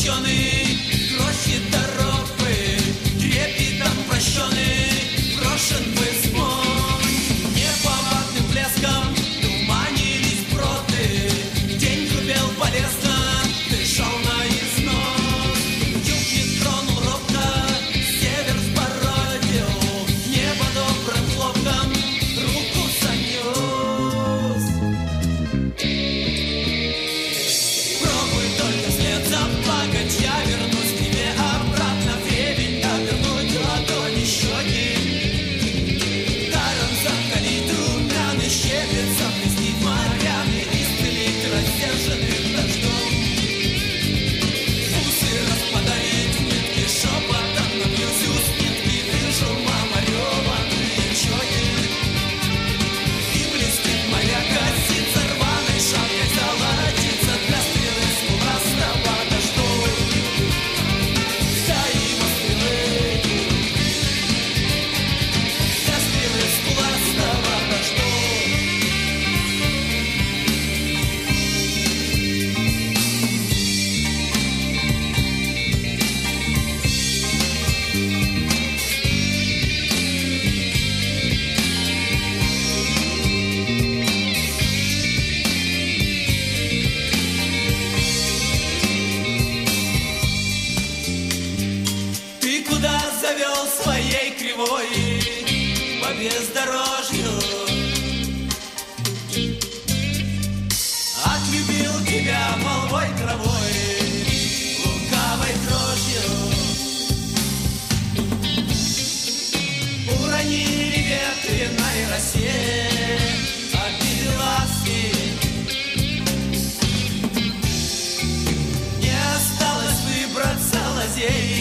сплетенный, грохи дорогы, трепетом прощенный, брошен в исполь. Неповадным блеском туманились броды, день грубел полезно, дышал на износ. Юг не тронул робко, север спородил, небо добрым хлопком руку занес. Пробуй только вслед заплакать, я вернусь к тебе обратно в ревень, обернуть ладони щеки. Даром закалить румяный щебет, заплеснить моряны, исцелить рассерженных дождем. Усы расподарить в нитки шепотом, набьюсь у спинки, вижу мамореванные щеки. И блестит моя косица рваной шапкой, золотится для стрелы скуластого дождю. Да его стрелы, для стрелы скуластого дождю. Ты куда завел своей кривой по бездорожью? Отлюбил тебя молвой травой, лукавой дрожью. Уронили ветреной росе обиды ласки. Не осталось выбраться лазей.